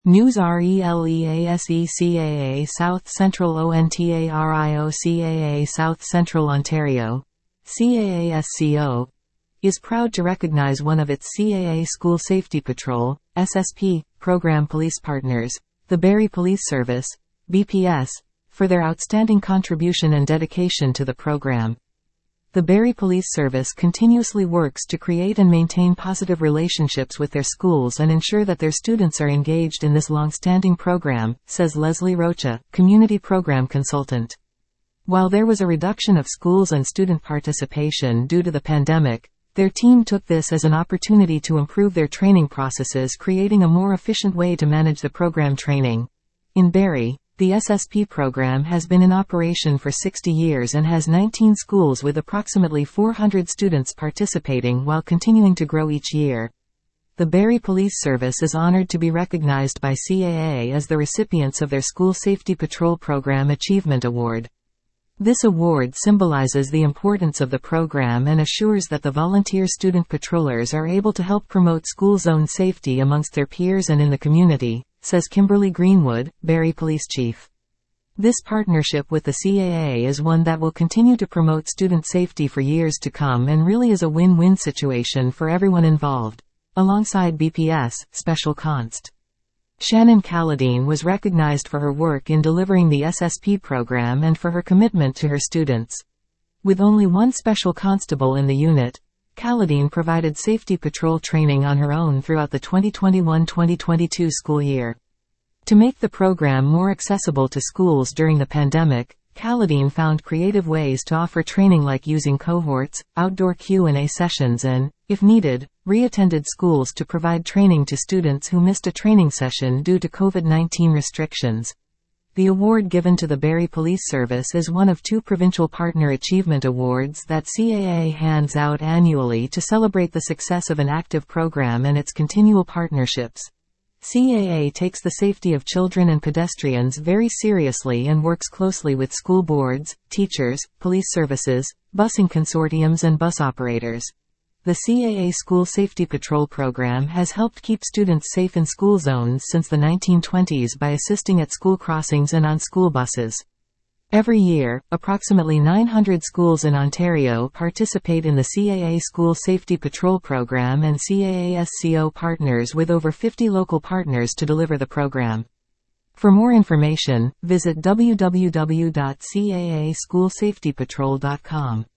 News RELEASE CAA South Central ONTARIO CAA South Central Ontario, CAASCO, is proud to recognize one of its CAA School Safety Patrol, SSP, program police partners, the Barrie Police Service, BPS, for their outstanding contribution and dedication to the program. The Barrie Police Service continuously works to create and maintain positive relationships with their schools and ensure that their students are engaged in this long-standing program, says Leslie Rocha, Community Program Consultant. While there was a reduction of schools and student participation due to the pandemic, their team took this as an opportunity to improve their training processes, creating a more efficient way to manage the program training. In Barrie, the SSP program has been in operation for 60 years and has 19 schools with approximately 400 students participating while continuing to grow each year. The Barrie Police Service is honored to be recognized by CAA as the recipients of their School Safety Patrol Program Achievement Award. This award symbolizes the importance of the program and assures that the volunteer student patrollers are able to help promote school zone safety amongst their peers and in the community, says Kimberly Greenwood, Barrie Police Chief. This partnership with the CAA is one that will continue to promote student safety for years to come and really is a win-win situation for everyone involved. Alongside BPS, Special Const. Shannon Calladine was recognized for her work in delivering the SSP program and for her commitment to her students. With only one special constable in the unit, Calladine provided safety patrol training on her own throughout the 2021-2022 school year. To make the program more accessible to schools during the pandemic, Calladine found creative ways to offer training like using cohorts, outdoor Q&A sessions and, if needed, re-attended schools to provide training to students who missed a training session due to COVID-19 restrictions. The award given to the Barrie Police Service is one of 2 Provincial Partner Achievement Awards that CAA hands out annually to celebrate the success of an active program and its continual partnerships. CAA takes the safety of children and pedestrians very seriously and works closely with school boards, teachers, police services, busing consortiums and bus operators. The CAA School Safety Patrol program has helped keep students safe in school zones since the 1920s by assisting at school crossings and on school buses. Every year, approximately 900 schools in Ontario participate in the CAA School Safety Patrol program, and CAASCO partners with over 50 local partners to deliver the program. For more information, visit www.caaschoolsafetypatrol.com.